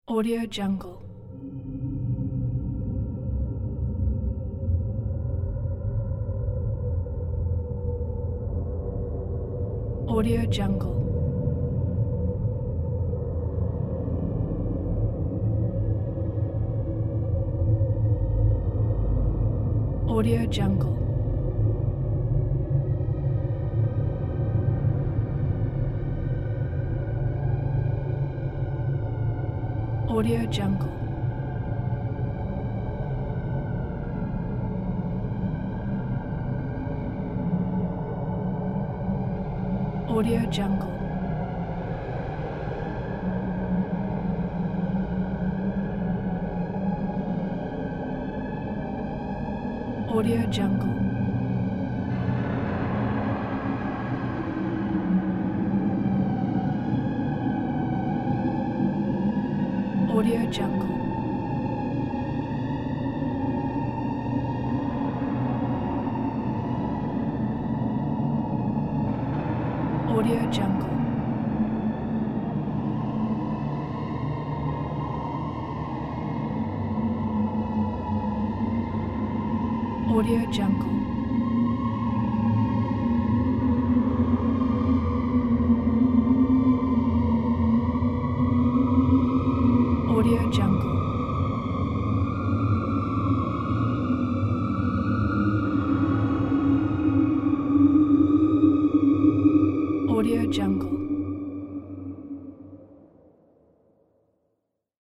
Audio Jungle. Audio Jungle. Audio Jungle. Audio Jungle. Audio Jungle. Audio Jungle. Audio Jungle. Audio Jungle. Audio Jungle.